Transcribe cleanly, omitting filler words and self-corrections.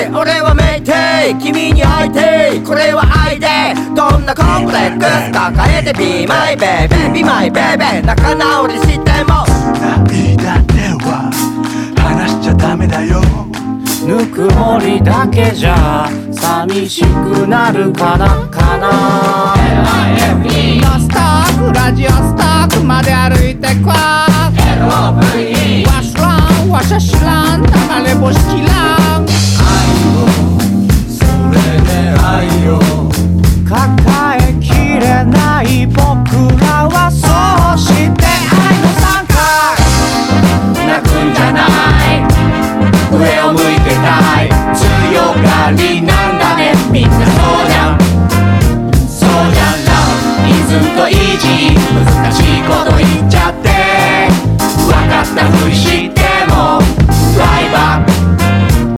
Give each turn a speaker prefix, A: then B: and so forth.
A: 俺はメイテイ君に会いていこれは愛でどんなコンプレックス抱えて Be my baby Be my baby 仲直りしても
B: 涙では話しちゃダメだよ
C: ぬくもりだけじゃ寂しくなるかなかな
D: LIFE のストックラジオストックまで歩いてこ LOVE わしらんわしゃ知らん流れ星きらん
B: それで愛を
C: 抱えきれない僕らはそうして愛の参加
D: 泣くんじゃない上を向いてたい強がりなんだねみんなそうじゃんそうじゃん Love isn't easy 難しいこと言